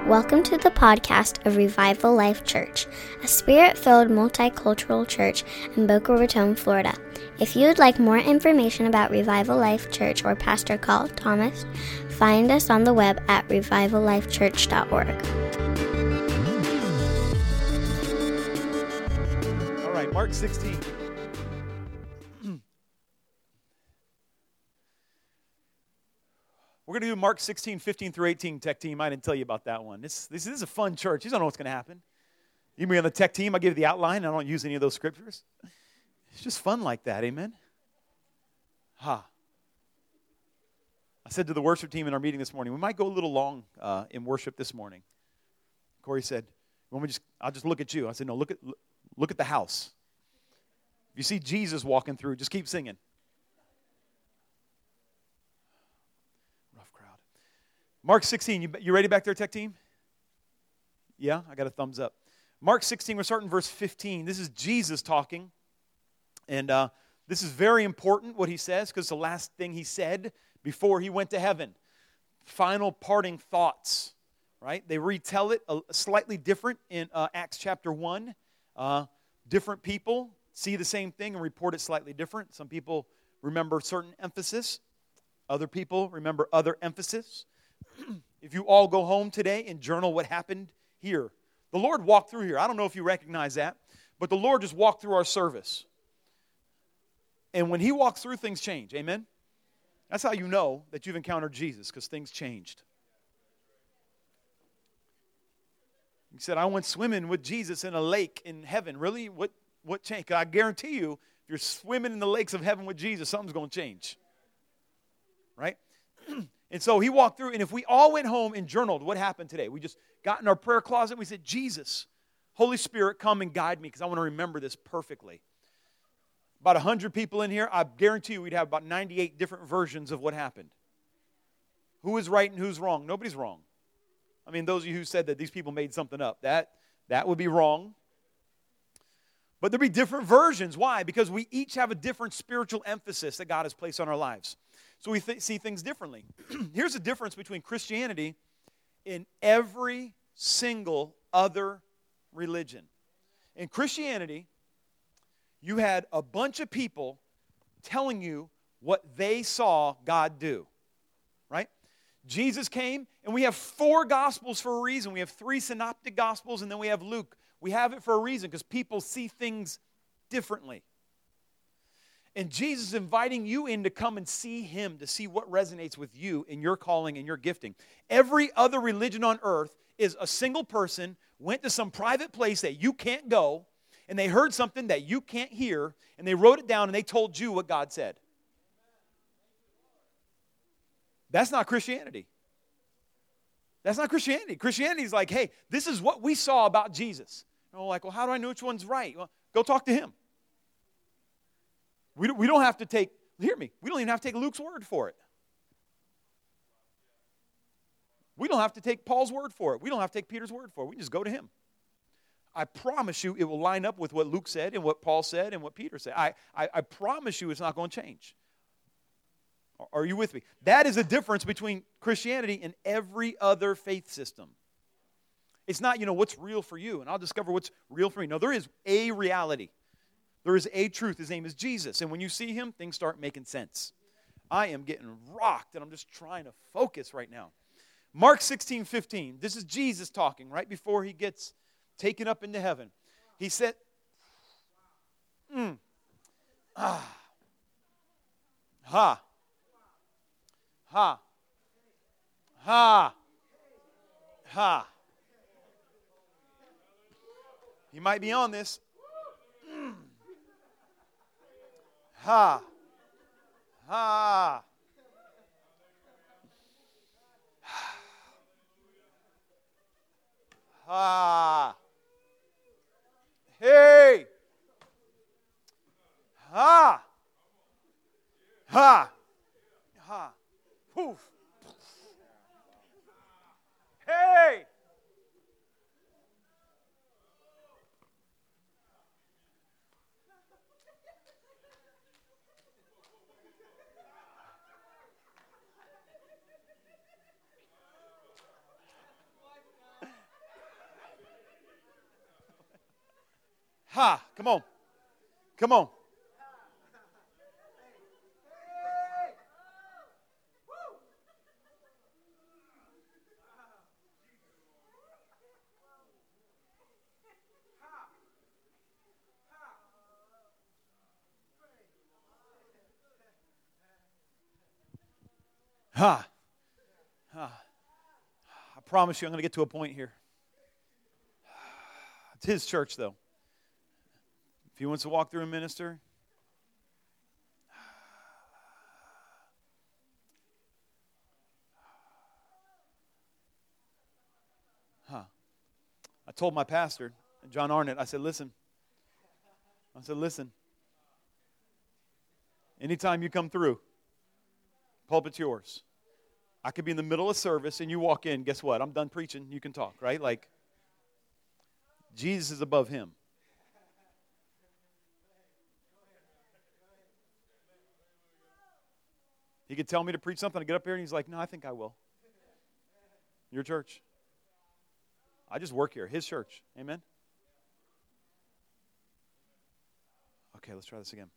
Welcome to the podcast of Revival Life Church, a spirit-filled multicultural church in Boca Raton, Florida. If you would like more information about Revival Life Church or Pastor Carl Thomas, find us on the web at revivallifechurch.org. All right, Mark 16. We're going to do Mark 16, 15 through 18, tech team. I didn't tell you about that one. This is a fun church. You don't know what's going to happen. You be on the tech team, I give you the outline. I don't use any of those scriptures. It's just fun like that, amen? I said to the worship team in our meeting this morning, we might go a little long in worship this morning. Corey said, I'll just look at you. I said, no, look at the house. If you see Jesus walking through, just keep singing. Mark 16, you ready back there, tech team? Yeah, I got a thumbs up. Mark 16, we're starting verse 15. This is Jesus talking. And this is very important, what he says, because it's the last thing he said before he went to heaven. Final parting thoughts, right? They retell it slightly different in Acts chapter 1. Different people see the same thing and report it slightly different. Some people remember certain emphasis. Other people remember other emphasis. If you all go home today and journal what happened here, the Lord walked through here. I don't know if you recognize that, but the Lord just walked through our service. And when he walks through, things change. Amen? That's how you know that you've encountered Jesus, because things changed. He said, I went swimming with Jesus in a lake in heaven. Really? What changed? I guarantee you, if you're swimming in the lakes of heaven with Jesus, something's going to change. Right? And so he walked through, and if we all went home and journaled what happened today, we just got in our prayer closet and we said, Jesus, Holy Spirit, come and guide me because I want to remember this perfectly. About 100 people in here, I guarantee you we'd have about 98 different versions of what happened. Who is right and who's wrong? Nobody's wrong. I mean, those of you who said that these people made something up, that would be wrong. But there'd be different versions. Why? Because we each have a different spiritual emphasis that God has placed on our lives. So we see things differently. Here's the difference between Christianity and every single other religion. In Christianity, you had a bunch of people telling you what they saw God do. Right? Jesus came, and we have 4 Gospels for a reason. We have 3 synoptic Gospels, and then we have Luke. We have it for a reason, because people see things differently. And Jesus is inviting you in to come and see him, to see what resonates with you in your calling and your gifting. Every other religion on earth is a single person went to some private place that you can't go, and they heard something that you can't hear, and they wrote it down, and they told you what God said. That's not Christianity. That's not Christianity. Christianity is like, hey, this is what we saw about Jesus. And we're like, well, how do I know which one's right? Well, go talk to him. We don't have to take, hear me, we don't even have to take Luke's word for it. We don't have to take Paul's word for it. We don't have to take Peter's word for it. We can just go to him. I promise you it will line up with what Luke said and what Paul said and what Peter said. I promise you it's not going to change. Are you with me? That is the difference between Christianity and every other faith system. It's not, what's real for you, and I'll discover what's real for me. No, there is a reality. There is a truth. His name is Jesus. And when you see him, things start making sense. I am getting rocked, and I'm just trying to focus right now. Mark 16, 15. This is Jesus talking right before he gets taken up into heaven. He said, ha, ha, ha, ha. You might be on this. Ha, ha. Ha. Hey. Ha. Ha. Ha. Poof. Hey. Ha, come on. Come on. Ha. Ha. I promise you I'm going to get to a point here. It's his church, though. If he wants to walk through and minister, I told my pastor, John Arnett, I said, listen, anytime you come through, pulpit's yours. I could be in the middle of service and you walk in, guess what? I'm done preaching, you can talk, right? Like, Jesus is above him. He could tell me to preach something, I get up here and he's like, no, I think I will. Your church. I just work here, his church. Amen? Okay, let's try this again.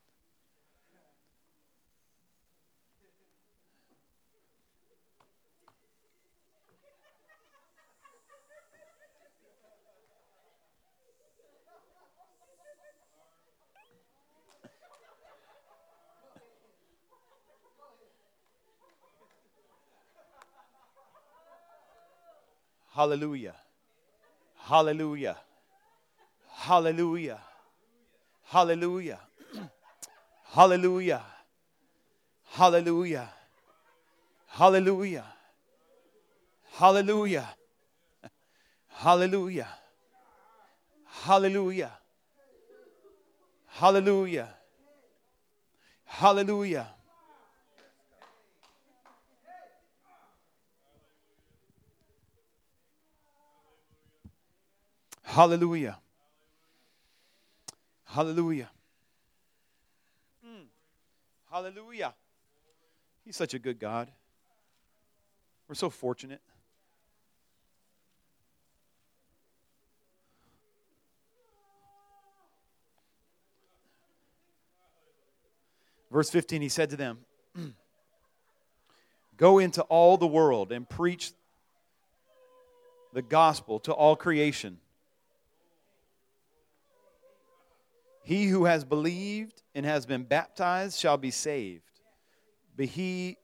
Hallelujah. Hallelujah. Hallelujah. Hallelujah. Hallelujah. Hallelujah. Hallelujah. Hallelujah. Hallelujah. Hallelujah. Hallelujah. Hallelujah. Hallelujah. Hallelujah. Hallelujah. He's such a good God. We're so fortunate. Verse 15, he said to them, go into all the world and preach the gospel to all creation. He who has believed and has been baptized shall be saved, but he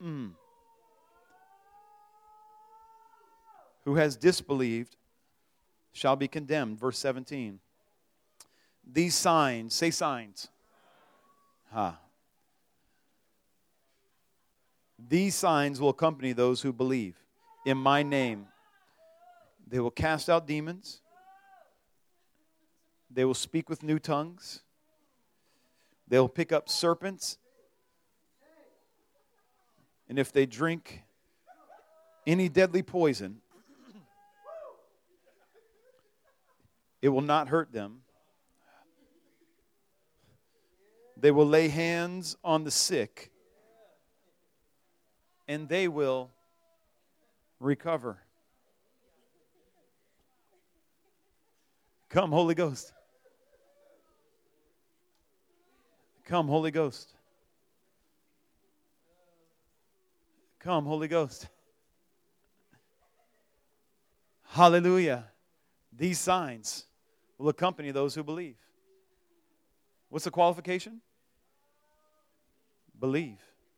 who has disbelieved shall be condemned. Verse 17. These signs, say signs. These signs will accompany those who believe. In my name, they will cast out demons. They will speak with new tongues. They will pick up serpents. And if they drink any deadly poison, it will not hurt them. They will lay hands on the sick, and they will recover. Come, Holy Ghost. Come, Holy Ghost. Come, Holy Ghost. Hallelujah. These signs will accompany those who believe. What's the qualification? Believe.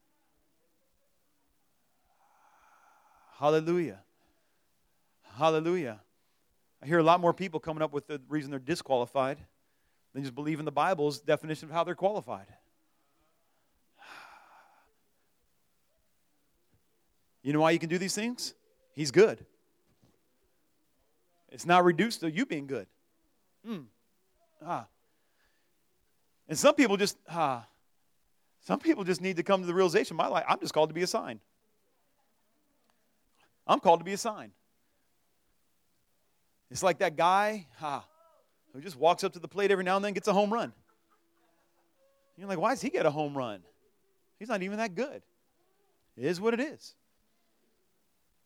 Hallelujah. Hallelujah. I hear a lot more people coming up with the reason they're disqualified than just believe in the Bible's definition of how they're qualified. You know why you can do these things? He's good. It's not reduced to you being good. And some people just need to come to the realization, my life, I'm just called to be a sign. I'm called to be a sign. It's like that guy who just walks up to the plate every now and then and gets a home run. You're like, why does he get a home run? He's not even that good. It is what it is.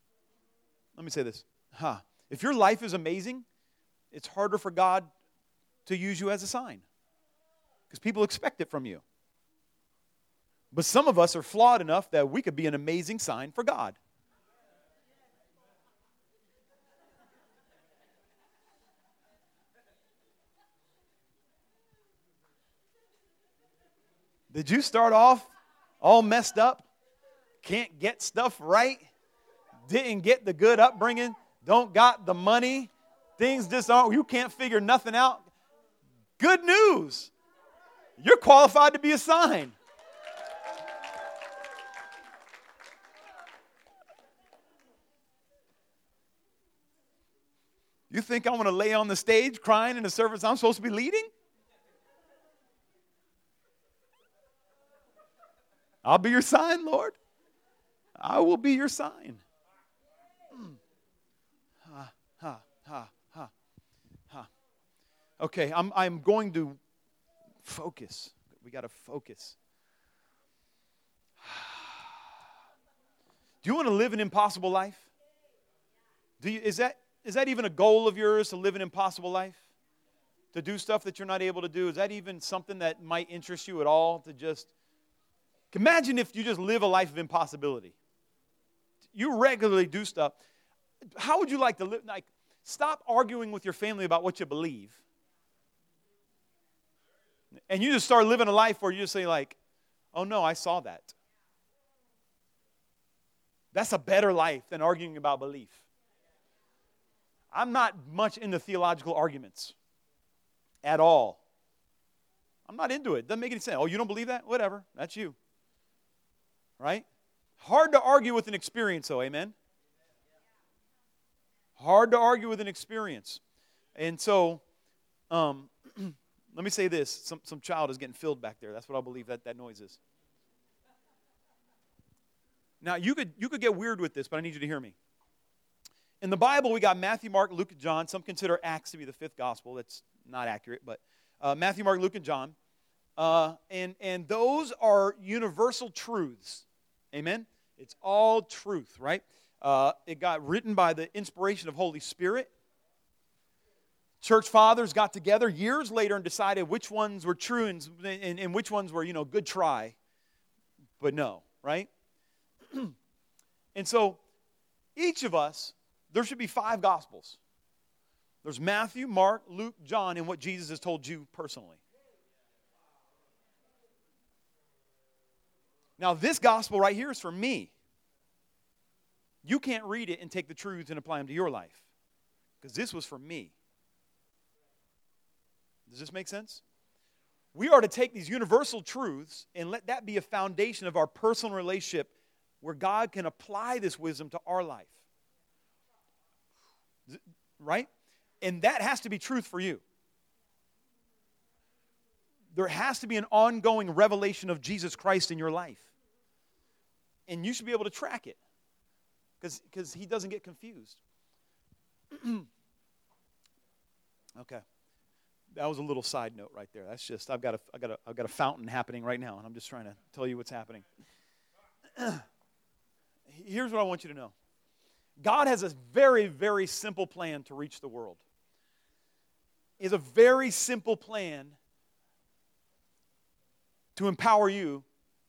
Let me say this. If your life is amazing, it's harder for God to use you as a sign because people expect it from you. But some of us are flawed enough that we could be an amazing sign for God. Did you start off all messed up? Can't get stuff right? Didn't get the good upbringing? Don't got the money? Things just aren't, you can't figure nothing out? Good news. You're qualified to be a sign. You think I'm going to lay on the stage crying in the service I'm supposed to be leading? I'll be your sign, Lord. I will be your sign. Ha, ha, ha, ha, ha. Okay, I'm going to focus. We got to focus. Do you want to live an impossible life? Is that even a goal of yours, to live an impossible life? To do stuff that you're not able to do? Is that even something that might interest you at all? To just imagine if you just live a life of impossibility. You regularly do stuff. How would you like to live? Like, stop arguing with your family about what you believe. And you just start living a life where you just say like, oh no, I saw that. That's a better life than arguing about belief. I'm not much into theological arguments at all. I'm not into it. Doesn't make any sense. Oh, you don't believe that? Whatever. That's you. Right? Hard to argue with an experience, though. Amen? Hard to argue with an experience. And so, let me say this. Some child is getting filled back there. That's what I believe that noise is. Now, you could get weird with this, but I need you to hear me. In the Bible, we got Matthew, Mark, Luke, and John. Some consider Acts to be the fifth gospel. That's not accurate, but Matthew, Mark, Luke, and John. And those are universal truths. Amen? It's all truth, right? It got written by the inspiration of Holy Spirit. Church fathers got together years later and decided which ones were true and which ones were, good try, but no, right? And so each of us, there should be 5 gospels. There's Matthew, Mark, Luke, John, and what Jesus has told you personally. Now, this gospel right here is for me. You can't read it and take the truths and apply them to your life, because this was for me. Does this make sense? We are to take these universal truths and let that be a foundation of our personal relationship where God can apply this wisdom to our life. Right? And that has to be truth for you. There has to be an ongoing revelation of Jesus Christ in your life. And you should be able to track it, because he doesn't get confused. Okay. That was a little side note right there. That's just, I've got a fountain happening right now, and I'm just trying to tell you what's happening. Here's what I want you to know. God has a very, very simple plan to reach the world. He has a very simple plan to empower you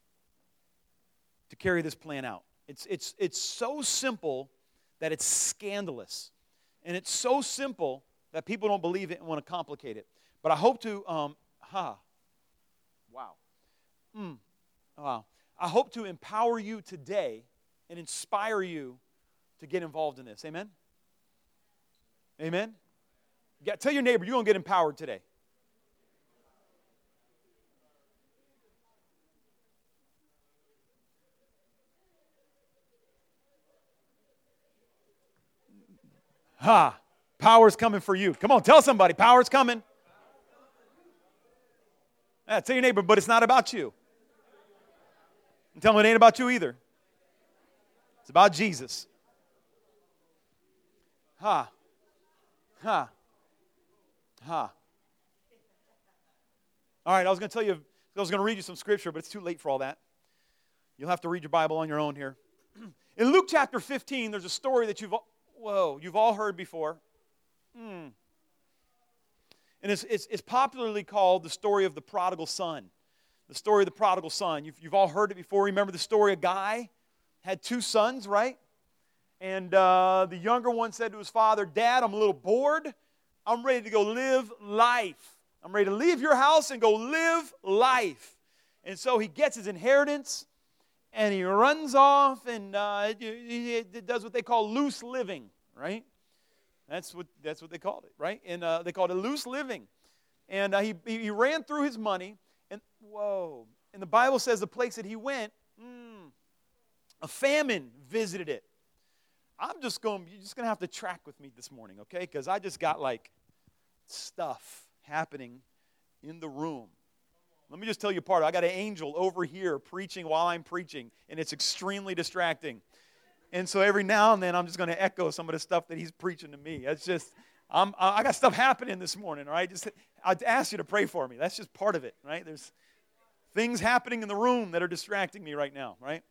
to carry this plan out. It's so simple that it's scandalous. And it's so simple that people don't believe it and want to complicate it. But I hope to, wow. I hope to empower you today and inspire you to get involved in this. Amen? Amen? Yeah, tell your neighbor, you're going to get empowered today. Power's coming for you. Come on, tell somebody, power's coming. Tell your neighbor, but it's not about you. And tell them it ain't about you either. It's about Jesus. All right, I was going to tell you, I was going to read you some scripture, but it's too late for all that. You'll have to read your Bible on your own here. In Luke chapter 15, there's a story that you've all heard before. And it's popularly called the story of the prodigal son. The story of the prodigal son. You've all heard it before. Remember the story? A guy had 2 sons, right? And the younger one said to his father, Dad, I'm a little bored. I'm ready to go live life. I'm ready to leave your house and go live life. And so he gets his inheritance, and he runs off and he does what they call loose living, right? That's what they called it, right? And they called it loose living. And he ran through his money, and whoa! And the Bible says the place that he went, a famine visited it. You're just going to have to track with me this morning, okay? Because I just got like stuff happening in the room. Let me just tell you part. I got an angel over here preaching while I'm preaching, and it's extremely distracting. And so every now and then I'm just going to echo some of the stuff that he's preaching to me. It's just, I got stuff happening this morning, all right? I'd ask you to pray for me. That's just part of it, right? There's things happening in the room that are distracting me right now, right?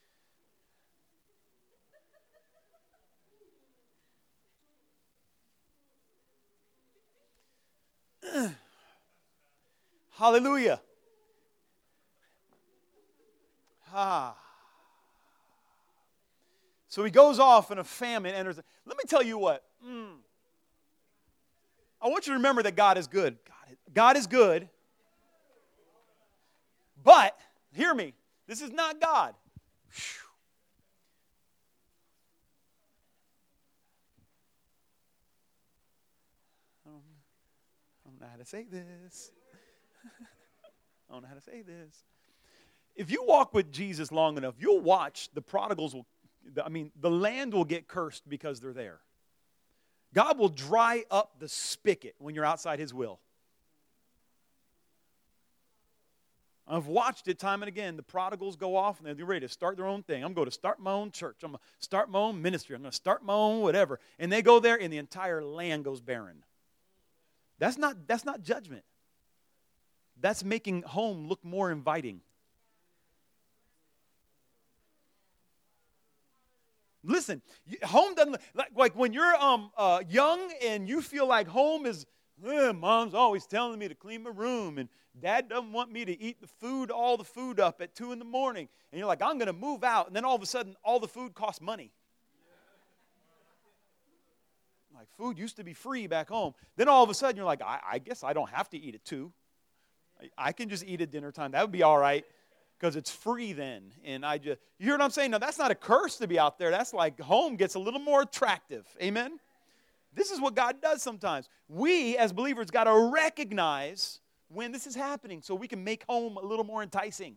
Hallelujah. So he goes off and a famine enters. Let me tell you what. I want you to remember that God is good. God is good. But, hear me, this is not God. I don't know how to say this. I don't know how to say this. If you walk with Jesus long enough, you'll watch the prodigals the land will get cursed because they're there. God will dry up the spigot when you're outside His will. I've watched it time and again. The prodigals go off and they're ready to start their own thing. I'm going to start my own church. I'm going to start my own ministry. I'm going to start my own whatever. And they go there and the entire land goes barren. That's not judgment. That's making home look more inviting. Listen, home doesn't like when you're young and you feel like home is, Mom's always telling me to clean my room and Dad doesn't want me to eat all the food up at 2 in the morning. And you're like, I'm going to move out. And then all of a sudden, all the food costs money. Like food used to be free back home. Then all of a sudden, you're like, I guess I don't have to eat at 2. I can just eat at dinner time. That would be all right. Because it's free then. And you hear what I'm saying? Now, that's not a curse to be out there. That's like home gets a little more attractive. Amen? This is what God does sometimes. We, as believers, got to recognize when this is happening so we can make home a little more enticing.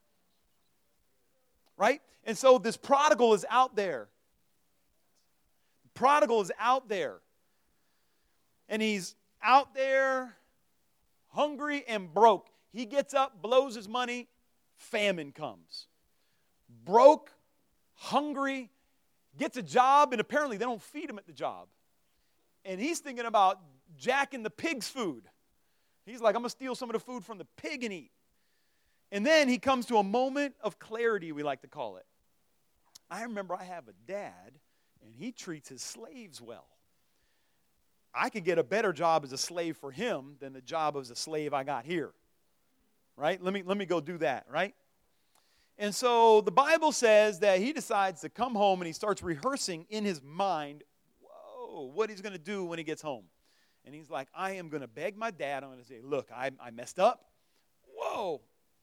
Right? And so this prodigal is out there. The prodigal is out there. And he's out there hungry and broke. He gets up, blows his money, famine comes. Broke, hungry, gets a job, and apparently they don't feed him at the job. And he's thinking about jacking the pig's food. He's like, I'm going to steal some of the food from the pig and eat. And then he comes to a moment of clarity, we like to call it. I remember I have a dad, and he treats his slaves well. I could get a better job as a slave for him than the job as a slave I got here. Right? Let me go do that, right? And so the Bible says that he decides to come home and he starts rehearsing in his mind, what he's going to do when he gets home. And he's like, I am going to beg my dad. I'm going to say, look, I messed up. Whoa.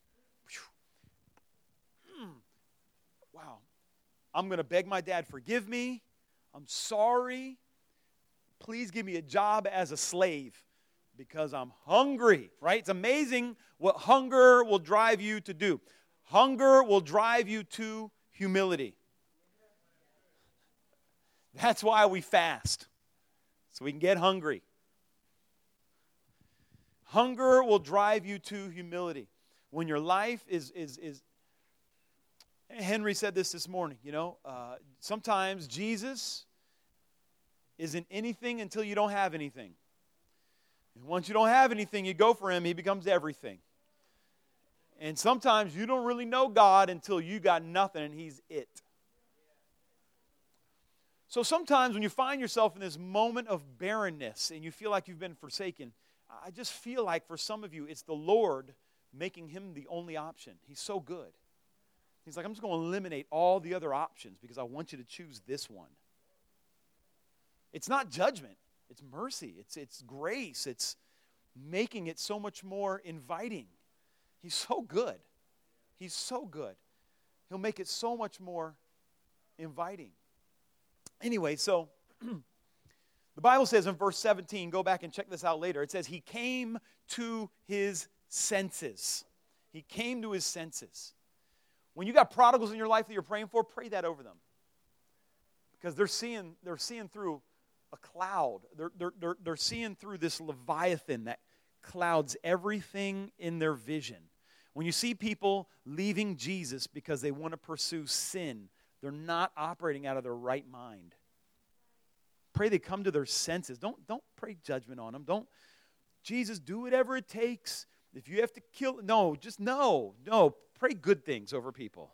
Wow. I'm going to beg my dad, forgive me. I'm sorry. Please give me a job as a slave. Because I'm hungry, right? It's amazing what hunger will drive you to do. Hunger will drive you to humility. That's why we fast, so we can get hungry. Hunger will drive you to humility. When your life is Henry said this morning, sometimes Jesus isn't anything until you don't have anything. And once you don't have anything, you go for Him, He becomes everything. And sometimes you don't really know God until you got nothing and He's it. So sometimes when you find yourself in this moment of barrenness and you feel like you've been forsaken, I just feel like for some of you, it's the Lord making him the only option. He's so good. He's like, I'm just going to eliminate all the other options because I want you to choose this one. It's not judgment. It's mercy. It's grace. It's making it so much more inviting. He's so good. He's so good. He'll make it so much more inviting. Anyway, so the Bible says in verse 17, go back and check this out later. It says he came to his senses. He came to his senses. When you got prodigals in your life that you're praying for, pray that over them. Because they're seeing through a cloud. They're seeing through this Leviathan that clouds everything in their vision. When you see people leaving Jesus because they want to pursue sin, they're not operating out of their right mind. Pray they come to their senses. Don't pray judgment on them. Don't, Jesus, do whatever it takes. If you have to kill, no. Pray good things over people.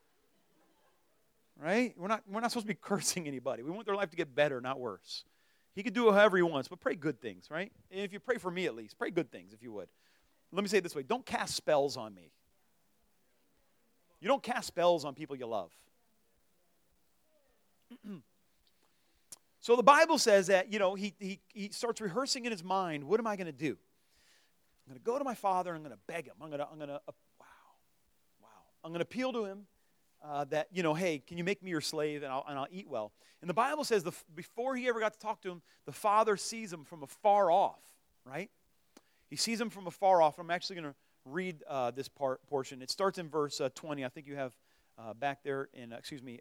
Right? We're not supposed to be cursing anybody. We want their life to get better, not worse. He could do it however he wants, but pray good things, right? And if you pray for me at least, pray good things if you would. Let me say it this way. Don't cast spells on me. You don't cast spells on people you love. So the Bible says that, he starts rehearsing in his mind, what am I going to do? I'm going to go to my father and I'm going to beg him. I'm going to appeal to him that, hey, can you make me your slave and I'll eat well. And the Bible says before he ever got to talk to him, the father sees him from afar off, right? He sees him from afar off. I'm actually going to read this portion. It starts in verse 20. I think you have back there in,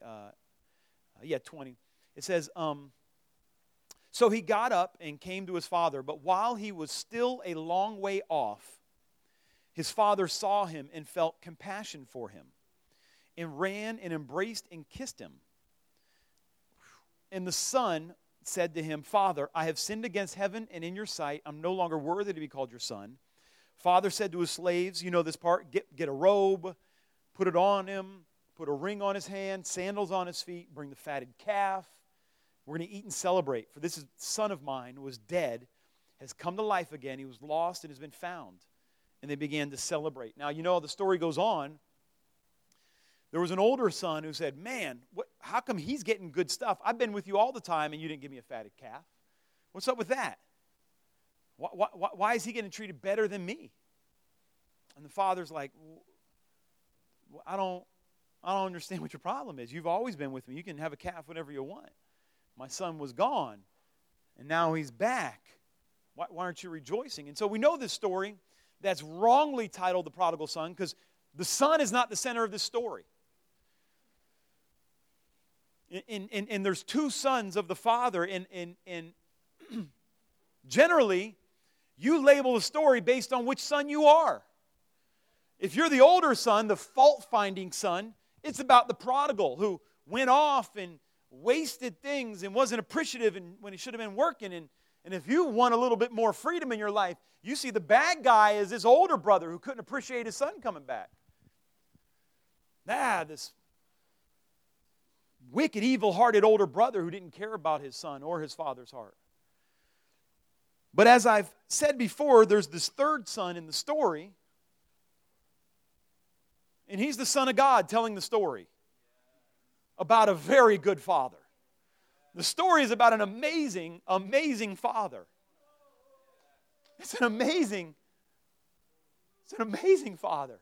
20. It says, so he got up and came to his father, but while he was still a long way off, his father saw him and felt compassion for him, and ran and embraced and kissed him. And the son said to him, Father, I have sinned against heaven and in your sight. I'm no longer worthy to be called your son. Father said to his slaves, you know this part, get a robe, put it on him, put a ring on his hand, sandals on his feet, bring the fatted calf. We're going to eat and celebrate. For this son of mine was dead, has come to life again. He was lost and has been found. And they began to celebrate. Now, the story goes on. There was an older son who said, man, how come he's getting good stuff? I've been with you all the time and you didn't give me a fatted calf. What's up with that? Why is he getting treated better than me? And the father's like, I don't understand what your problem is. You've always been with me. You can have a calf whenever you want. My son was gone, and now he's back. Why aren't you rejoicing? And so we know this story that's wrongly titled The Prodigal Son because the son is not the center of this story. And there's two sons of the father, and generally, you label the story based on which son you are. If you're the older son, the fault-finding son, it's about the prodigal who went off and wasted things and wasn't appreciative when he should have been working. And if you want a little bit more freedom in your life, you see the bad guy is this older brother who couldn't appreciate his son coming back. This wicked, evil-hearted older brother who didn't care about his son or his father's heart. But as I've said before, there's this third son in the story, and he's the Son of God telling the story about a very good father. The story is about an amazing, amazing father. It's an amazing father.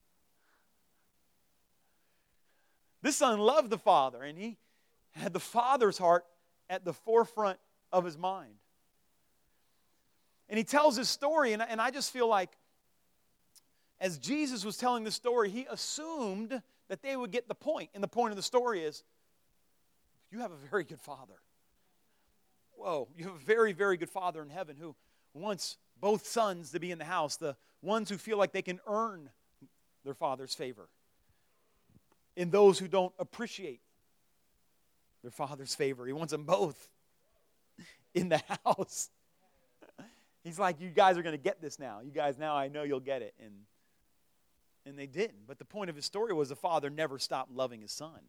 This son loved the father, and he had the father's heart at the forefront of his mind. And he tells his story, and I just feel like as Jesus was telling the story, he assumed that they would get the point. And the point of the story is, you have a very good father. Whoa, you have a very, very good father in heaven who wants both sons to be in the house, the ones who feel like they can earn their father's favor, and those who don't appreciate their father's favor. He wants them both in the house. He's like, you guys are going to get this now. You guys, now I know you'll get it. And they didn't. But the point of his story was the father never stopped loving his son.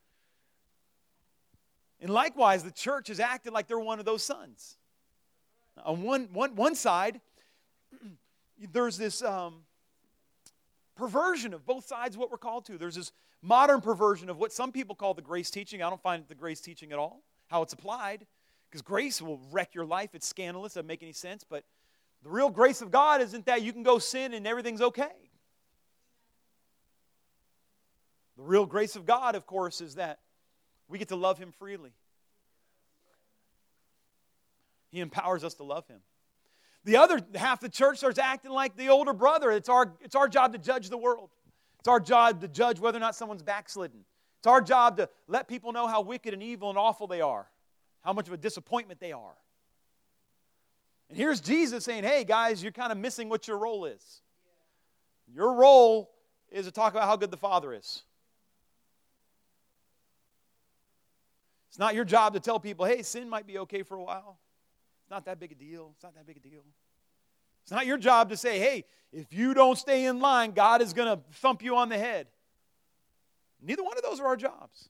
And likewise, the church has acted like they're one of those sons. On one side, there's this perversion of both sides of what we're called to. There's this modern perversion of what some people call the grace teaching. I don't find it the grace teaching at all, how it's applied, because grace will wreck your life. It's scandalous. It doesn't make any sense. But the real grace of God isn't that you can go sin and everything's okay. The real grace of God, of course, is that we get to love Him freely. He empowers us to love Him. The other half of the church starts acting like the older brother. It's our job to judge the world. It's our job to judge whether or not someone's backslidden. It's our job to let people know how wicked and evil and awful they are, how much of a disappointment they are. And here's Jesus saying, hey, guys, you're kind of missing what your role is. Your role is to talk about how good the Father is. It's not your job to tell people, hey, sin might be okay for a while. It's not that big a deal. It's not that big a deal. It's not your job to say, hey, if you don't stay in line, God is going to thump you on the head. Neither one of those are our jobs.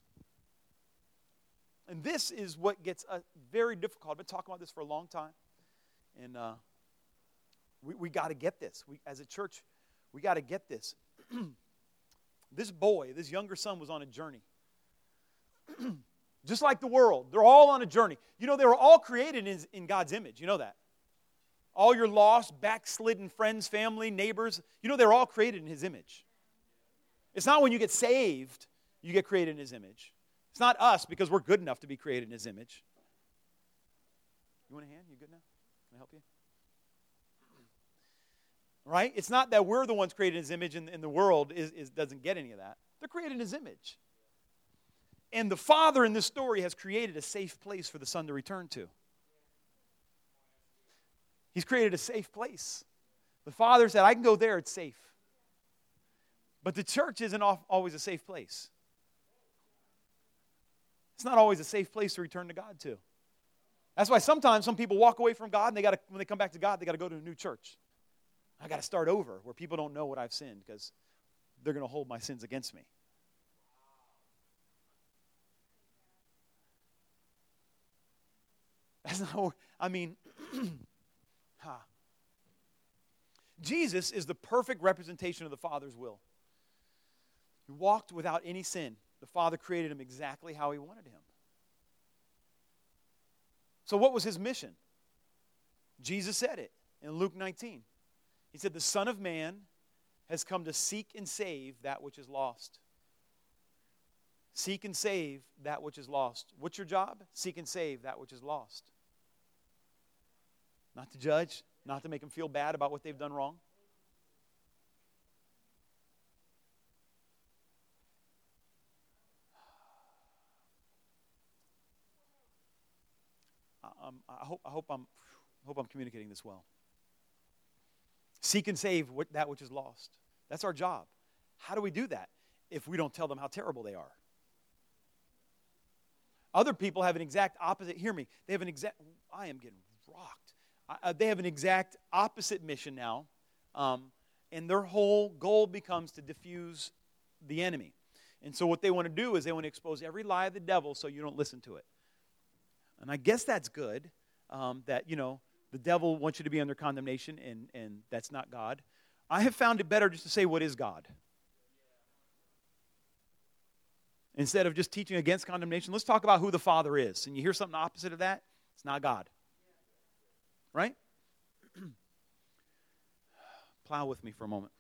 And this is what gets very difficult. I've been talking about this for a long time. And we got to get this. As a church, we got to get this. This boy, this younger son, was on a journey. Just like the world. They're all on a journey. You know, they were all created in God's image. You know that. All your lost, backslidden friends, family, neighbors, you know they're all created in His image. It's not when you get saved you get created in His image. It's not us because we're good enough to be created in His image. You want a hand? You good now? Can I help you? Right? It's not that we're the ones created in His image and the world doesn't get any of that. They're created in His image. And the Father in this story has created a safe place for the Son to return to. He's created a safe place. The Father said, I can go there, it's safe. But the church isn't always a safe place. It's not always a safe place to return to God to. That's why sometimes some people walk away from God, and when they come back to God, they got to go to a new church. I got to start over where people don't know what I've sinned because they're going to hold my sins against me. That's not, Jesus is the perfect representation of the Father's will. He walked without any sin. The Father created Him exactly how He wanted Him. So what was His mission? Jesus said it in Luke 19. He said, the Son of Man has come to seek and save that which is lost. Seek and save that which is lost. What's your job? Seek and save that which is lost. Not to judge, not to make them feel bad about what they've done wrong. I hope I'm communicating this well. Seek and save that which is lost. That's our job. How do we do that if we don't tell them how terrible they are? Other people have an exact opposite. Hear me. They have an exact. I am getting rocked. They have an exact opposite mission now, and their whole goal becomes to diffuse the enemy. And so what they want to do is they want to expose every lie of the devil so you don't listen to it. And I guess that's good, that, the devil wants you to be under condemnation, and that's not God. I have found it better just to say, what is God? Instead of just teaching against condemnation, let's talk about who the Father is. And you hear something opposite of that, it's not God. Right? Plow with me for a moment.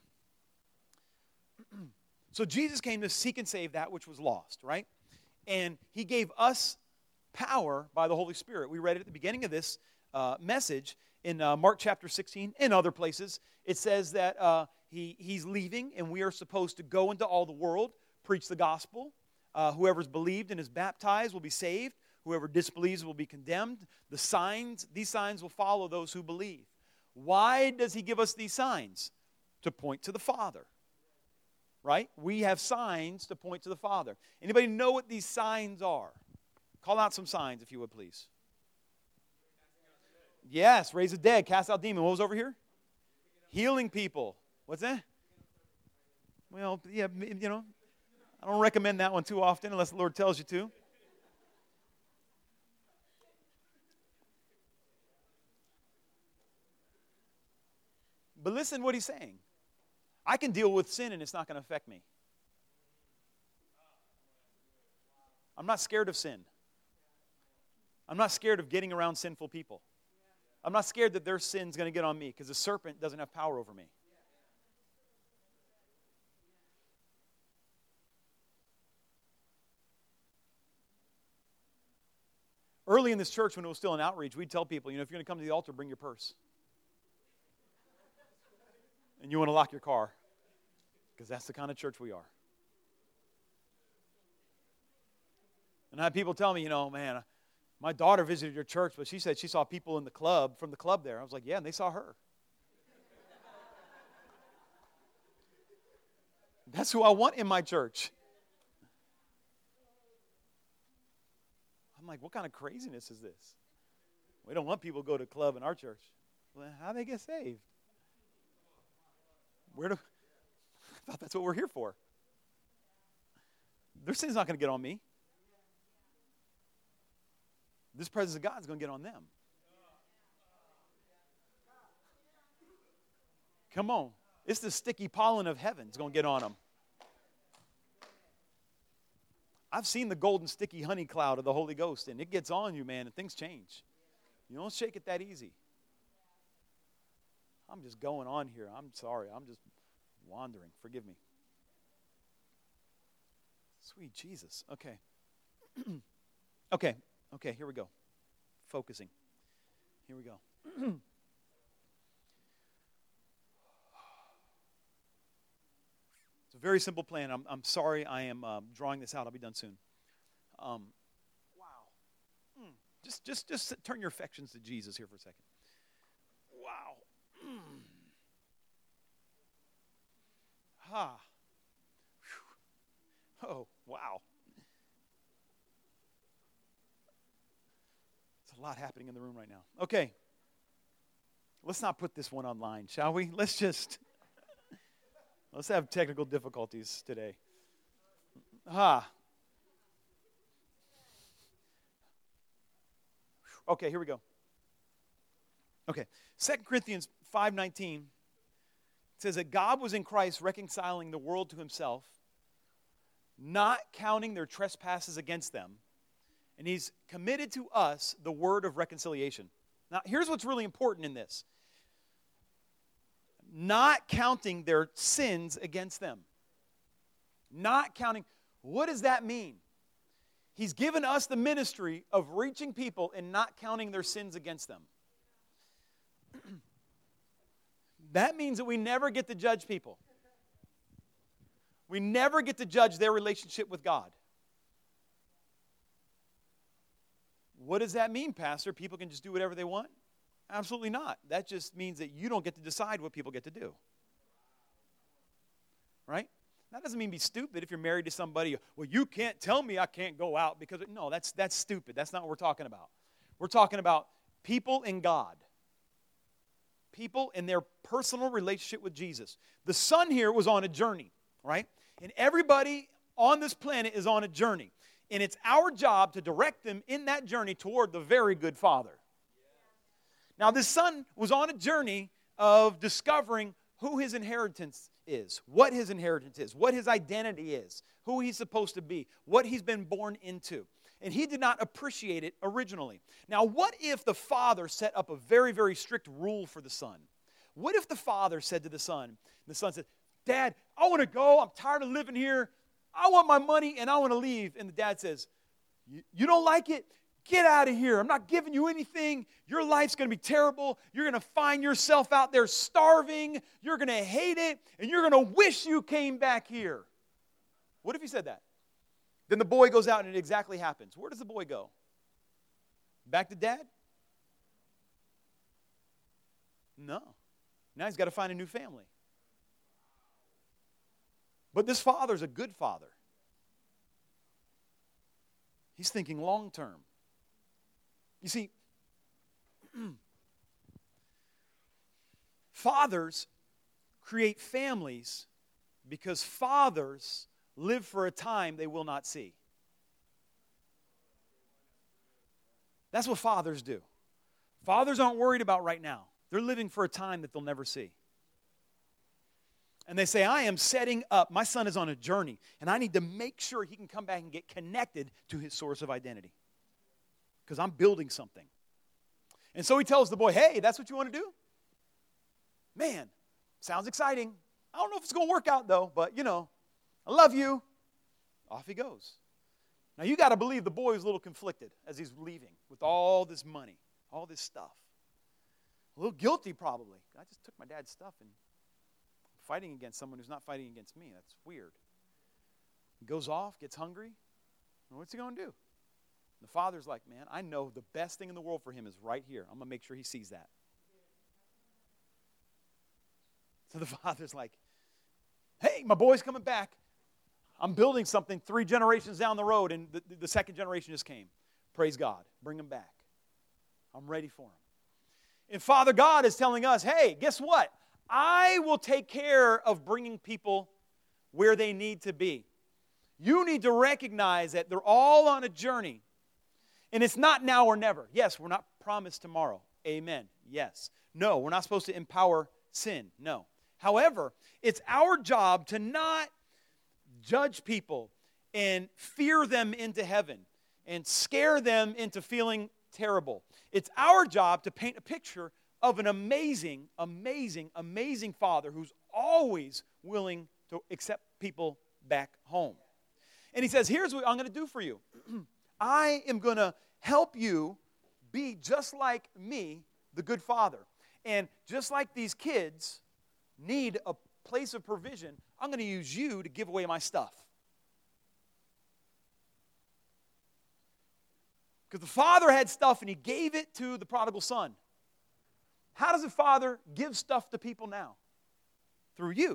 So Jesus came to seek and save that which was lost, right? And He gave us power by the Holy Spirit. We read it at the beginning of this message in Mark chapter 16 and other places. It says that He's leaving and we are supposed to go into all the world, preach the gospel. Whoever's believed and is baptized will be saved. Whoever disbelieves will be condemned. These signs will follow those who believe. Why does He give us these signs? To point to the Father. Right? We have signs to point to the Father. Anybody know what these signs are? Call out some signs, if you would, please. Yes, raise the dead, cast out demons. What was over here? Healing people. What's that? Well, yeah, I don't recommend that one too often unless the Lord tells you to. But listen to what he's saying. I can deal with sin and it's not going to affect me. I'm not scared of sin. I'm not scared of getting around sinful people. I'm not scared that their sin's going to get on me because the serpent doesn't have power over me. Early in this church, when it was still an outreach, we'd tell people, if you're going to come to the altar, bring your purse. And you want to lock your car, because that's the kind of church we are. And I had people tell me, man, my daughter visited your church, but she said she saw people in the club, from the club there. I was like, yeah, and they saw her. That's who I want in my church. I'm like, what kind of craziness is this? We don't want people to go to a club in our church. Well, how do they get saved? I thought that's what we're here for. Their sin's not going to get on me. This presence of God is going to get on them. Come on. It's the sticky pollen of heaven that's going to get on them. I've seen the golden sticky honey cloud of the Holy Ghost, and it gets on you, man, and things change. You don't shake it that easy. I'm just going on here. I'm sorry. I'm just wandering. Forgive me. Sweet Jesus. Okay. Okay, here we go. Focusing. Here we go. It's a very simple plan. I'm sorry I am drawing this out. I'll be done soon. Wow. Just turn your affections to Jesus here for a second. Wow. Ha. Oh, wow. There's a lot happening in the room right now. Okay. Let's not put this one online, shall we? Let's have technical difficulties today. Okay, here we go. Okay. 2 Corinthians 5:19 says that God was in Christ reconciling the world to himself, not counting their trespasses against them, and he's committed to us the word of reconciliation. Now, here's what's really important in this. Not counting their sins against them. Not counting. What does that mean? He's given us the ministry of reaching people and not counting their sins against them. That means that we never get to judge people. We never get to judge their relationship with God. What does that mean, Pastor? People can just do whatever they want? Absolutely not. That just means that you don't get to decide what people get to do. Right? That doesn't mean be stupid if you're married to somebody. Well, you can't tell me I can't go out because... No, that's stupid. That's not what we're talking about. We're talking about people in God. People in their personal relationship with Jesus. The son here was on a journey, right? And everybody on this planet is on a journey. And it's our job to direct them in that journey toward the very good Father. Now, this son was on a journey of discovering who his inheritance is, what his inheritance is, what his identity is, who he's supposed to be, what he's been born into. And he did not appreciate it originally. Now, what if the father set up a very, very strict rule for the son? What if the father said to the son, and the son said, Dad, I want to go. I'm tired of living here. I want my money and I want to leave. And the dad says, you don't like it? Get out of here. I'm not giving you anything. Your life's going to be terrible. You're going to find yourself out there starving. You're going to hate it. And you're going to wish you came back here. What if he said that? Then the boy goes out and it exactly happens. Where does the boy go? Back to dad? No. Now he's got to find a new family. But this father's a good father. He's thinking long term. You see, fathers create families because fathers live for a time they will not see. That's what fathers do. Fathers aren't worried about right now. They're living for a time that they'll never see. And they say, I am setting up, my son is on a journey, and I need to make sure he can come back and get connected to his source of identity. Because I'm building something. And so he tells the boy, hey, that's what you want to do? Man, sounds exciting. I don't know if it's going to work out, though, but, I love you. Off he goes. Now, you got to believe the boy is a little conflicted as he's leaving with all this money, all this stuff. A little guilty, probably. I just took my dad's stuff and fighting against someone who's not fighting against me. That's weird. He goes off, gets hungry. What's he going to do? The father's like, man, I know the best thing in the world for him is right here. I'm going to make sure he sees that. So the father's like, hey, my boy's coming back. I'm building something 3 generations down the road, and the second generation just came. Praise God. Bring him back. I'm ready for him. And Father God is telling us, hey, guess what? I will take care of bringing people where they need to be. You need to recognize that they're all on a journey. And it's not now or never. Yes, we're not promised tomorrow. Amen. Yes. No, we're not supposed to empower sin. No. However, it's our job to not judge people and fear them into heaven and scare them into feeling terrible. It's our job to paint a picture of an amazing, amazing, amazing Father who's always willing to accept people back home. And he says, here's what I'm going to do for you. I am going to help you be just like me, the good father. And just like these kids need a place of provision, I'm going to use you to give away my stuff. Because the father had stuff and he gave it to the prodigal son. How does a father give stuff to people now? Through you.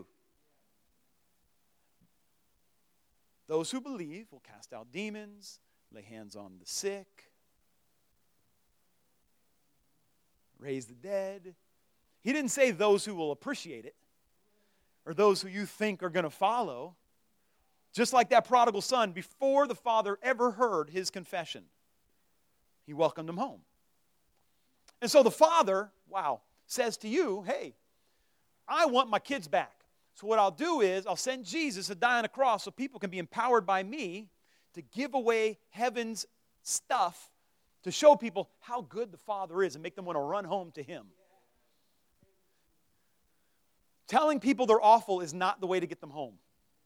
Those who believe will cast out demons, lay hands on the sick, raise the dead. He didn't say those who will appreciate it or those who you think are going to follow. Just like that prodigal son, before the father ever heard his confession, he welcomed him home. And so the father, says to you, hey, I want my kids back. So what I'll do is I'll send Jesus to die on a cross so people can be empowered by me to give away heaven's stuff to show people how good the Father is and make them want to run home to Him. Telling people they're awful is not the way to get them home.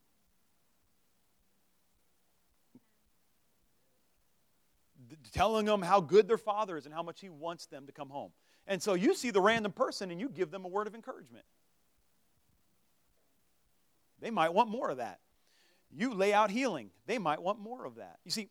Telling them how good their Father is and how much He wants them to come home. And so you see the random person and you give them a word of encouragement. They might want more of that. You lay out healing. They might want more of that. You see,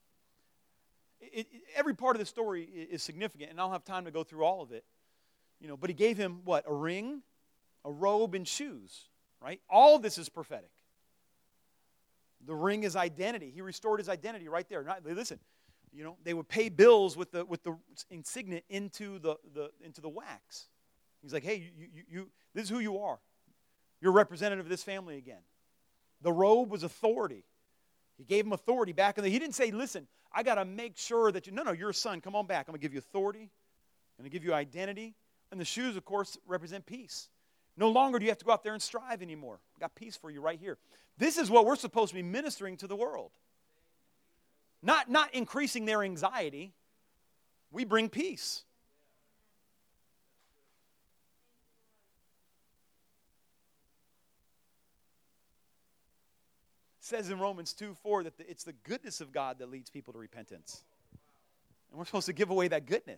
every part of the story is significant, and I don't have time to go through all of it. But he gave him what? A ring, a robe, and shoes, right? All of this is prophetic. The ring is identity. He restored his identity right there. Listen, they would pay bills with the insignia into the wax. He's like, hey, you this is who you are. You're a representative of this family again. The robe was authority. He gave him authority back in he didn't say, listen, I got to make sure that you're a son. Come on back. I'm going to give you authority. I'm going to give you identity. And the shoes, of course, represent peace. No longer do you have to go out there and strive anymore. I've got peace for you right here. This is what we're supposed to be ministering to the world. Not increasing their anxiety. We bring peace. It says in Romans 2:4 that it's the goodness of God that leads people to repentance. And we're supposed to give away that goodness.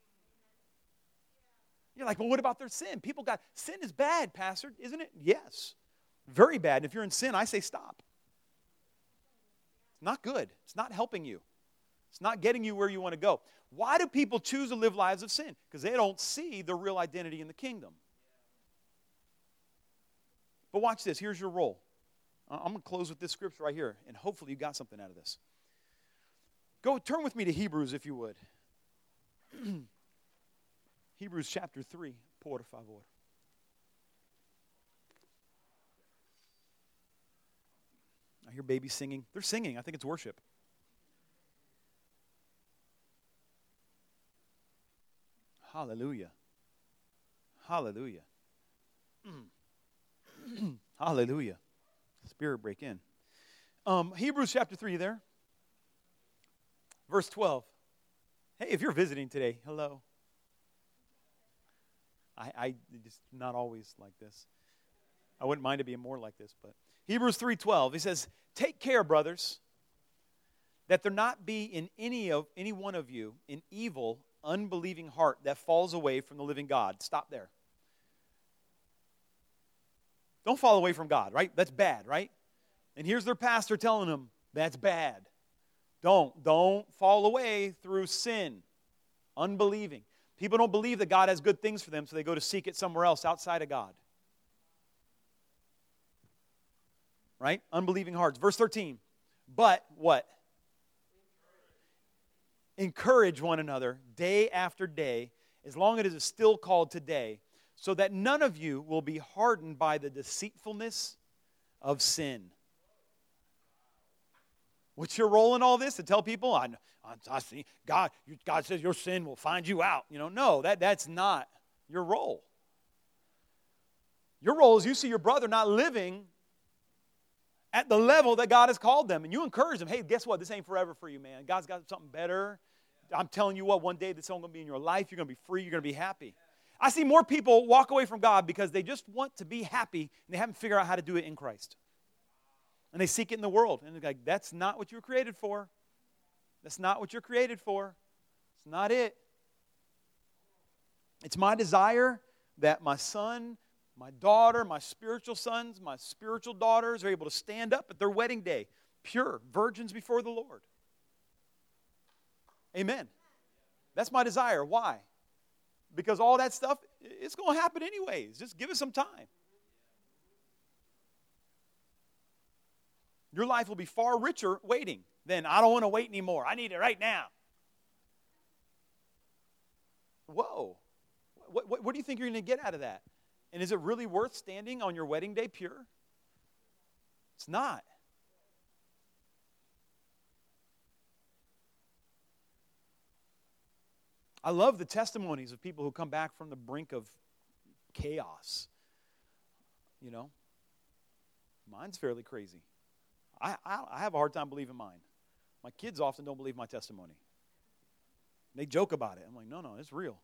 You're like, well, what about their sin? Sin is bad, Pastor, isn't it? Yes. Very bad. And if you're in sin, I say stop. It's not good. It's not helping you. It's not getting you where you want to go. Why do people choose to live lives of sin? Because they don't see the real identity in the kingdom. But watch this. Here's your role. I'm going to close with this scripture right here, and hopefully you got something out of this. Turn with me to Hebrews, if you would. Hebrews chapter 3, por favor. I hear babies singing. They're singing. I think it's worship. Hallelujah. Hallelujah. Hallelujah. Spirit break in. Hebrews chapter 3 there. Verse 12. Hey, if you're visiting today, hello. I just not always like this. I wouldn't mind it being more like this, but Hebrews 3:12, he says, "Take care, brothers, that there not be in any one of you an evil, unbelieving heart that falls away from the living God." Stop there. Don't fall away from God, right? That's bad, right? And here's their pastor telling them, that's bad. Don't fall away through sin, unbelieving. People don't believe that God has good things for them, so they go to seek it somewhere else outside of God. Right? Unbelieving hearts. Verse 13. But what? Encourage one another day after day, as long as it is still called today, so that none of you will be hardened by the deceitfulness of sin. What's your role in all this? To tell people, I see God says your sin will find you out. No, that's not your role. Your role is you see your brother not living at the level that God has called them, and you encourage them. Hey, guess what? This ain't forever for you, man. God's got something better. I'm telling you what, one day that's all going to be in your life. You're going to be free. You're going to be happy. I see more people walk away from God because they just want to be happy, and they haven't figured out how to do it in Christ. And they seek it in the world. And they're like, that's not what you were created for. That's not what you're created for. It's not it. It's my desire that my son, my daughter, my spiritual sons, my spiritual daughters are able to stand up at their wedding day, pure, virgins before the Lord. Amen. That's my desire. Why? Because all that stuff, it's going to happen anyways. Just give it some time. Your life will be far richer waiting than, I don't want to wait anymore. I need it right now. Whoa. What do you think you're going to get out of that? And is it really worth standing on your wedding day pure? It's not. I love the testimonies of people who come back from the brink of chaos. Mine's fairly crazy. I have a hard time believing mine. My kids often don't believe my testimony. They joke about it. I'm like, no, it's real.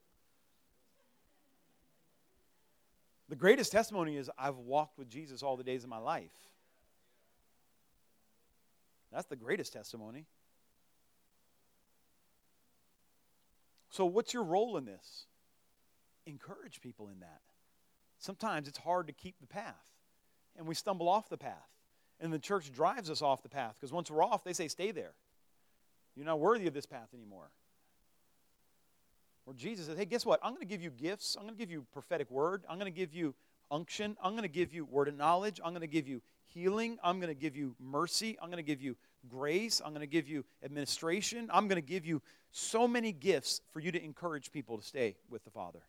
The greatest testimony is I've walked with Jesus all the days of my life. That's the greatest testimony. So what's your role in this? Encourage people in that. Sometimes it's hard to keep the path, and we stumble off the path. And the church drives us off the path, because once we're off, they say, stay there. You're not worthy of this path anymore. Where Jesus says, hey, guess what? I'm going to give you gifts. I'm going to give you prophetic word. I'm going to give you unction. I'm going to give you word of knowledge. I'm going to give you healing. I'm going to give you mercy. I'm going to give you grace. I'm going to give you administration. I'm going to give you so many gifts for you to encourage people to stay with the Father.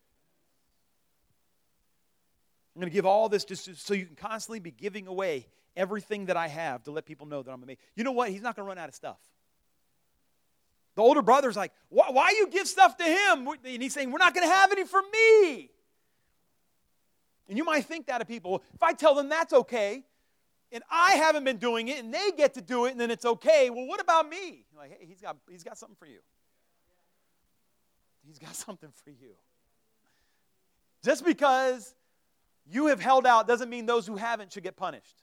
I'm going to give all this just so you can constantly be giving away everything that I have to let people know that I'm amazing. You know what? He's not going to run out of stuff. The older brother's like, why you give stuff to him? And he's saying, we're not going to have any for me. And you might think that of people. If I tell them that's okay, and I haven't been doing it, and they get to do it, and then it's okay, well, what about me? You're like, hey, he's got something for you. He's got something for you. Just because you have held out doesn't mean those who haven't should get punished.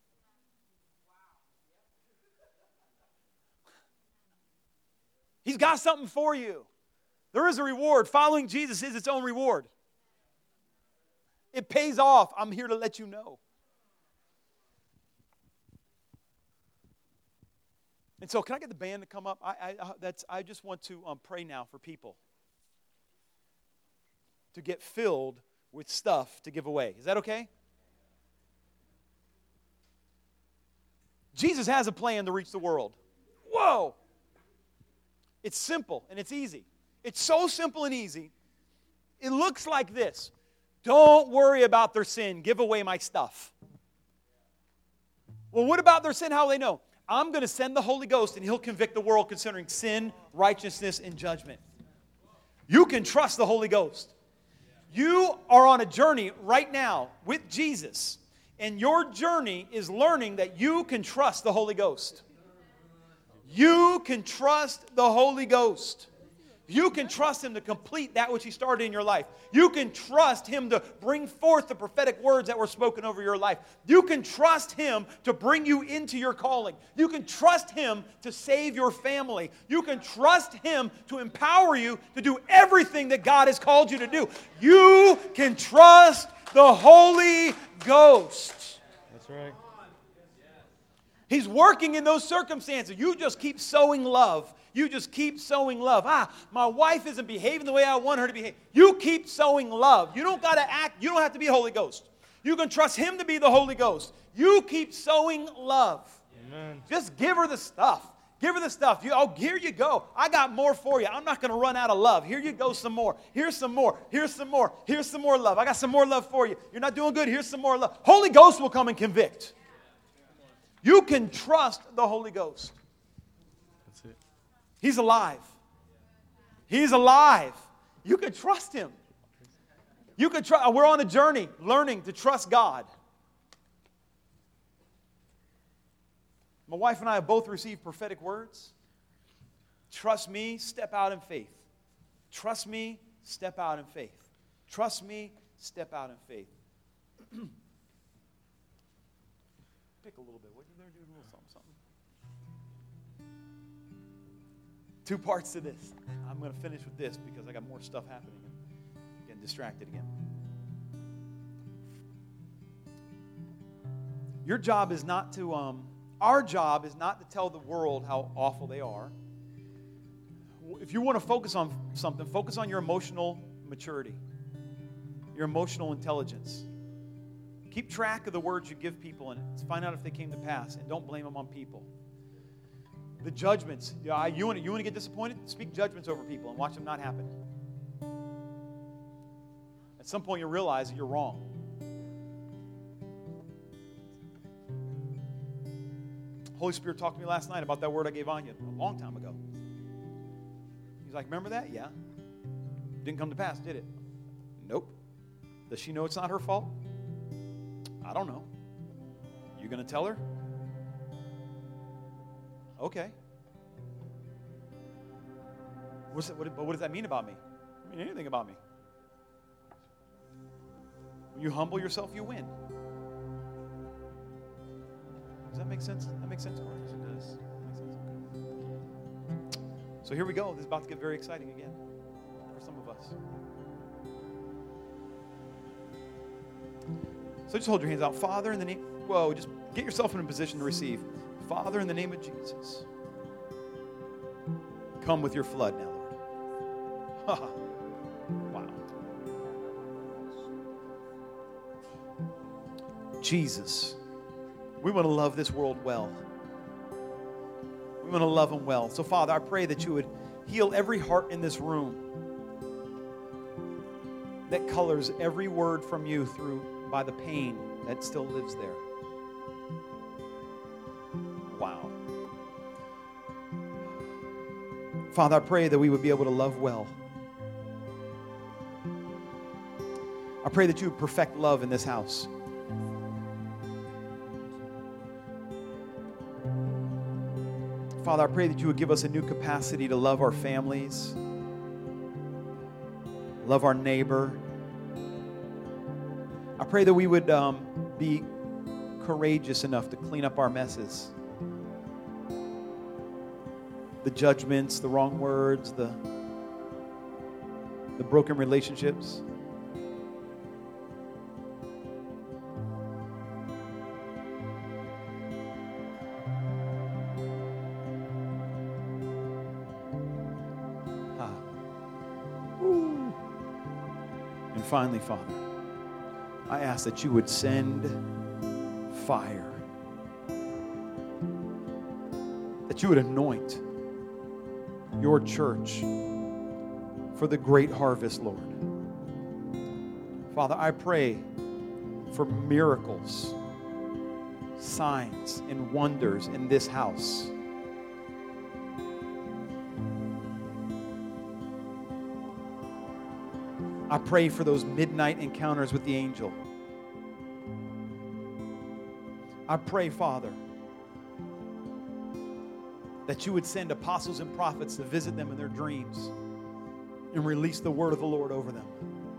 He's got something for you. There is a reward. Following Jesus is its own reward. It pays off. I'm here to let you know. And so, can I get the band to come up? I just want to pray now for people to get filled with stuff to give away. Is that okay? Jesus has a plan to reach the world. Whoa! It's simple and it's easy. It's so simple and easy. It looks like this. Don't worry about their sin. Give away my stuff. Well, what about their sin? How will they know? I'm going to send the Holy Ghost and He'll convict the world concerning sin, righteousness, and judgment. You can trust the Holy Ghost. You are on a journey right now with Jesus. And your journey is learning that you can trust the Holy Ghost. You can trust the Holy Ghost. You can trust Him to complete that which He started in your life. You can trust Him to bring forth the prophetic words that were spoken over your life. You can trust Him to bring you into your calling. You can trust Him to save your family. You can trust Him to empower you to do everything that God has called you to do. You can trust the Holy Ghost. That's right. He's working in those circumstances. You just keep sowing love. You just keep sowing love. My wife isn't behaving the way I want her to behave. You keep sowing love. You don't got to act. You don't have to be Holy Ghost. You can trust Him to be the Holy Ghost. You keep sowing love. Amen. Just give her the stuff. Give her the stuff. Here you go. I got more for you. I'm not going to run out of love. Here you go, some more. Here's some more. Here's some more. Here's some more love. I got some more love for you. You're not doing good. Here's some more love. Holy Ghost will come and convict. You can trust the Holy Ghost. That's it. He's alive. He's alive. You can trust Him. You can trust. We're on a journey learning to trust God. My wife and I have both received prophetic words. Trust me, step out in faith. Trust me, step out in faith. Trust me, step out in faith. Pick a little bit. What did you learn? Do a little something. Two parts to this. I'm going to finish with this because I got more stuff happening. I'm getting distracted again. Your job is not to, our job is not to tell the world how awful they are. If you want to focus on something, focus on your emotional maturity, your emotional intelligence. Keep track of the words you give people and find out if they came to pass, and don't blame them on people. The judgments, you want to get disappointed? Speak judgments over people and watch them not happen. At some point you'll realize that you're wrong. Holy Spirit talked to me last night about that word I gave Anya a long time ago. He's like, remember that? Yeah. Didn't come to pass, did it? Nope. Does she know it's not her fault? I don't know. You going to tell her? Okay. What does that mean about me? It doesn't mean anything about me. When you humble yourself, you win. Does that make sense? That makes sense, Marcus? It does. That makes sense. Okay. So here we go. This is about to get very exciting again for some of us. So just hold your hands out. Father, in the name, just get yourself in a position to receive. Father, in the name of Jesus, come with your flood now, Lord. Wow. Jesus, we want to love this world well. We want to love them well. So, Father, I pray that you would heal every heart in this room that colors every word from you by the pain that still lives there. Wow. Father, I pray that we would be able to love well. I pray that you would perfect love in this house. Father, I pray that you would give us a new capacity to love our families, love our neighbor. I pray that we would be courageous enough to clean up our messes. The judgments, the wrong words, the broken relationships. And finally, Father, I ask that you would send fire, that you would anoint your church for the great harvest, Lord. Father, I pray for miracles, signs, and wonders in this house. I pray for those midnight encounters with the angel. I pray, Father, that you would send apostles and prophets to visit them in their dreams and release the word of the Lord over them.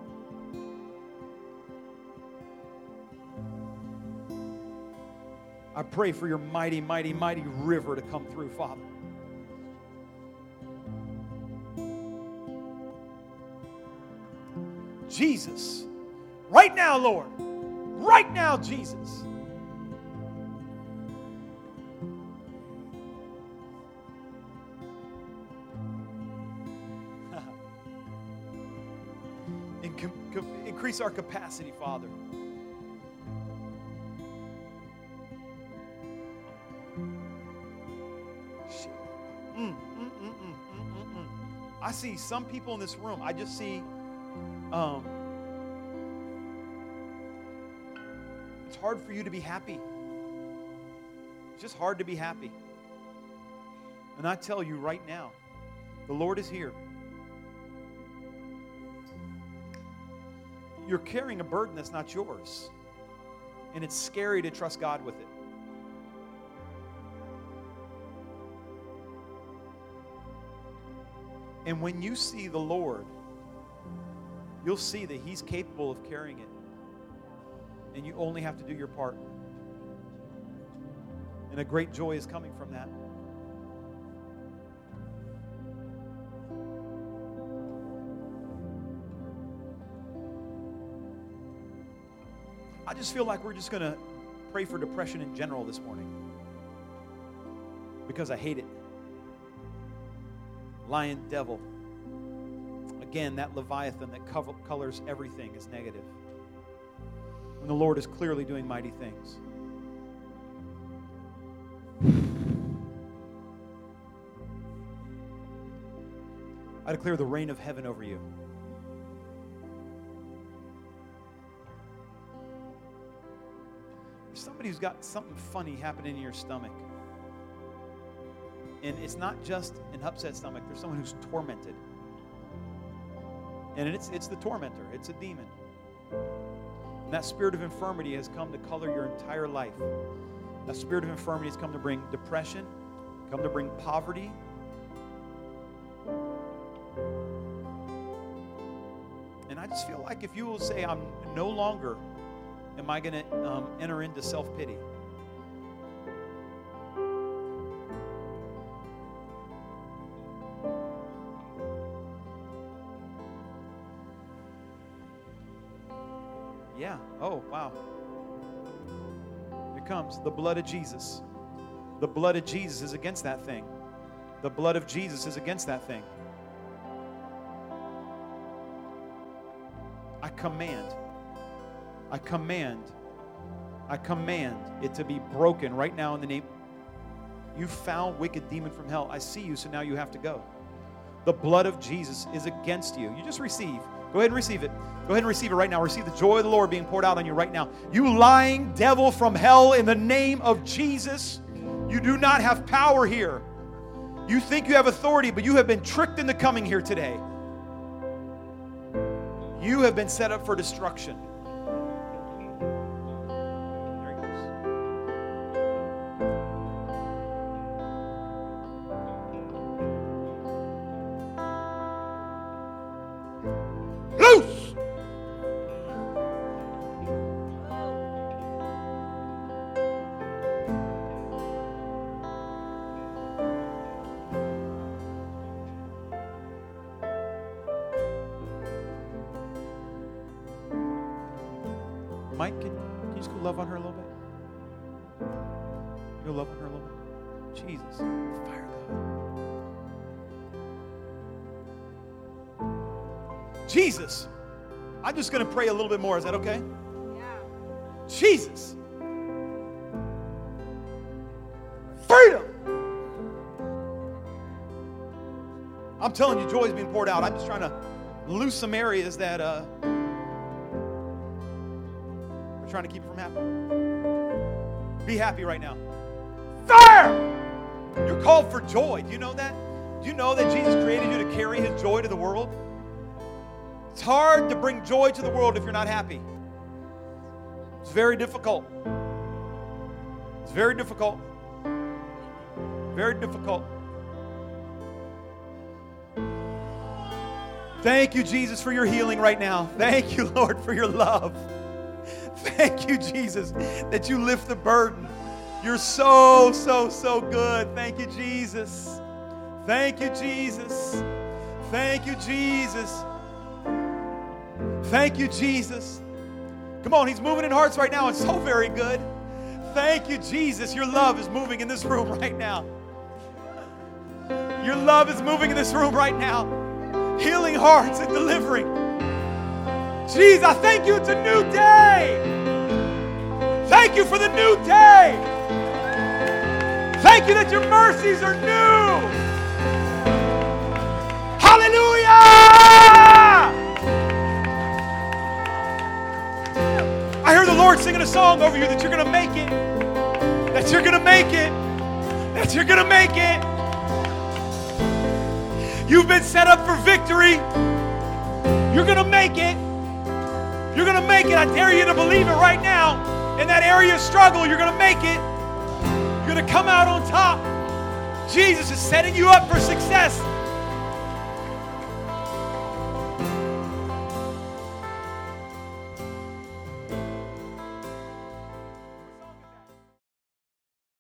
I pray for your mighty, mighty, mighty river to come through, Father. Jesus, right now, Lord, right now, Jesus. Increase our capacity, Father. I see some people in this room, I just see it's hard for you to be happy. It's just hard to be happy. And I tell you right now, the Lord is here. You're carrying a burden that's not yours. And it's scary to trust God with it. And when you see the Lord, you'll see that He's capable of carrying it. And you only have to do your part. And a great joy is coming from that. I just feel like we're just going to pray for depression in general this morning. Because I hate it. Lion, devil. Again, that Leviathan that colors everything is negative. When the Lord is clearly doing mighty things. I declare the reign of heaven over you. Somebody who's got something funny happening in your stomach. And it's not just an upset stomach. There's someone who's tormented. And it's the tormentor. It's a demon. And that spirit of infirmity has come to color your entire life. That spirit of infirmity has come to bring depression, come to bring poverty. And I just feel like if you will say, I'm no longer am I going to enter into self-pity. Yeah. Oh, wow. Here comes the blood of Jesus. The blood of Jesus is against that thing. The blood of Jesus is against that thing. I command it to be broken right now in the name. You foul, wicked demon from hell. I see you, so now you have to go. The blood of Jesus is against you. You just receive. Go ahead and receive it. Go ahead and receive it right now. Receive the joy of the Lord being poured out on you right now. You lying devil from hell, in the name of Jesus, you do not have power here. You think you have authority, but you have been tricked into coming here today. You have been set up for destruction. There he goes. Loose! Mike, can you just go love on her a little bit? Go love on her a little bit. Jesus, fire God. Jesus, I'm just going to pray a little bit more. Is that okay? Yeah. Jesus. Freedom. I'm telling you, joy is being poured out. I'm just trying to loose some areas that we're trying to keep it from happening. Be happy right now. Fire! You're called for joy. Do you know that? Do you know that Jesus created you to carry His joy to the world? It's hard to bring joy to the world if you're not happy. It's very difficult. It's very difficult. Very difficult. Thank you, Jesus, for your healing right now. Thank you, Lord, for your love. Thank you, Jesus, that you lift the burden. You're so, so, so good. Thank you, Jesus. Thank you, Jesus. Thank you, Jesus. Thank you, Jesus. Come on, he's moving in hearts right now. It's so very good. Thank you, Jesus. Your love is moving in this room right now. Your love is moving in this room right now. Healing hearts and delivering. Jesus, I thank you. It's a new day. Thank you for the new day. Thank you that your mercies are new. Hallelujah! I heard the Lord singing a song over you that you're going to make it. That you're going to make it. That you're going to make it. You've been set up for victory. You're going to make it. You're going to make it. I dare you to believe it right now. In that area of struggle, you're going to make it. You're going to come out on top. Jesus is setting you up for success.